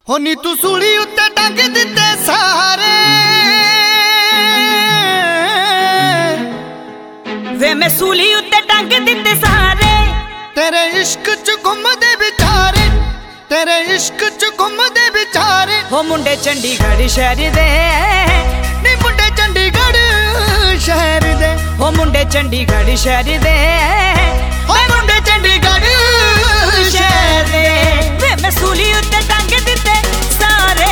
हो नी तू सूली उत्ते टंग दिते सारे वे मैं सूली उत्ते टंग दिते सारे तेरे इश्क च घुमदे विचारे तेरे इश्क च घुमदे विचारे हो मुंडे चंडीगढ़ शहर दे नी मुंडे चंडीगढ़ शहर दे हो मुंडे चंडीगढ़ शहर दे हो मुंडे चंडीगढ़ शहर दे वे मैं सूली उत्ते टंग दिते सारे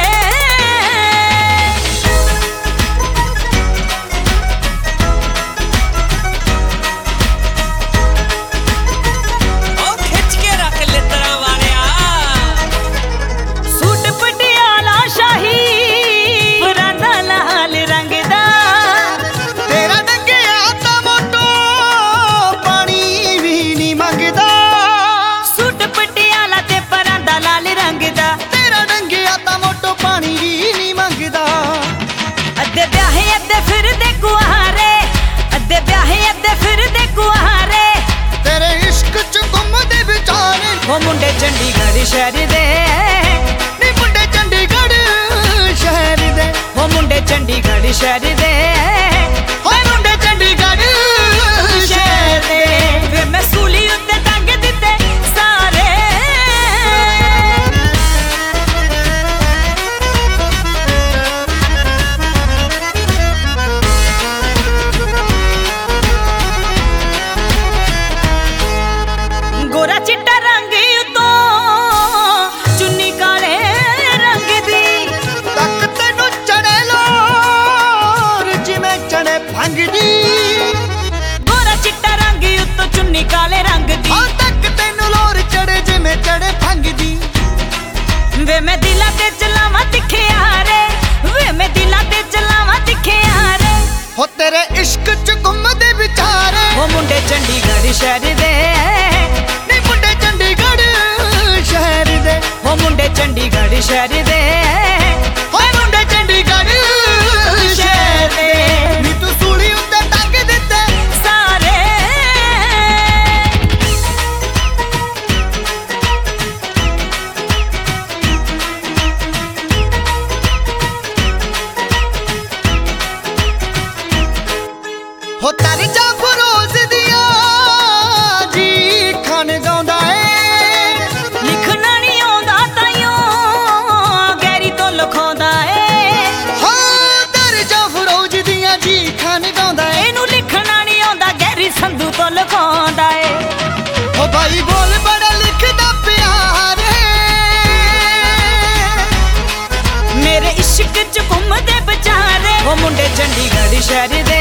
ओ खिच के रख ले तेरा वालिया सूट पटियाला शाही परांदा लाल रंग दा तेरा डंगिया ता मोटो पानी भी नी मंगदा सूट पटियाला ते परांदा लाल रंग दा तेरा डंगिया ता मोटो पानी भी नी मंगदा अद्धे ब्याहे अद्धे फिरदे कुआरे अद्धे ब्याहे अद्धे फिरदे कुआरे तेरे इश्क च घुमदे विचारे हो मुंडे चंडीगढ़ शहर दे नी मुंडे चंडीगढ़ शहर दे हो मुंडे चंडीगढ़ शहर दे हो मुंडे चंडीगढ़ शहर दे वे मैं सूली उत्ते टंग दिते सारे गोरा चिट्टा रंग उतो चुन्नी काले रंग दी तक तेनू चढ़े लोर जिवें चढ़े भंग दी गोरा चिट्टा रंग उतो चुन्नी काले रंग दी हाँ तक तेनू लोर चढ़े जिवें चढ़े भंग दी वे मैं दिला ते चलावा तिखे यारे वे मैं दिला ते चलावा तिखे यारे हो तेरे इश्क च घुमदे विचारे हो मुंडे चंडीगढ़ शहर दे नी मुंडे चंडीगढ़ शहर दे हो मुंडे चंडीगढ़ शहर दे हो मुंडे चंडीगढ़ शहर दे नी तू सूली उत्ते टंग दिते सारे हो तारी जा फरोज दिया जी खान गाउंदा ए लिखना नहीं आउंदा ताइयों गैरी तो लिखाउंदा ए हाँ तारी जा फरोज दिया जी खान गाउंदा ए ਇਹਨੂੰ ਲਿਖਣਾ ਨਹੀਂ ਆਉਂਦਾ ਗੈਰੀ ਸੰਧੂ ਤੋਂ ਲਿਖਾਉਂਦਾ ਏ हो भाई बोल बड़ा लिखदा प्यारे ਮੇਰੇ ਇਸ਼ਕ ਚ ਘੁੰਮਦੇ ਵਿਚਾਰੇ ਉਹ ਮੁੰਡੇ ਚੰਡੀਗੜ੍ਹ ਸ਼ਹਿਰ ਦੇ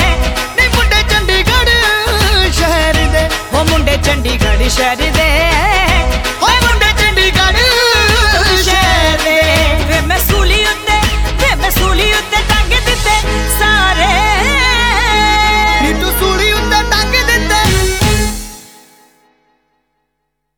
ਨੀ ਮੁੰਡੇ ਚੰਡੀਗੜ੍ਹ ਸ਼ਹਿਰ ਦੇ ਉਹ ਮੁੰਡੇ ਚੰਡੀਗੜ੍ਹ ਸ਼ਹਿਰ ਦੇ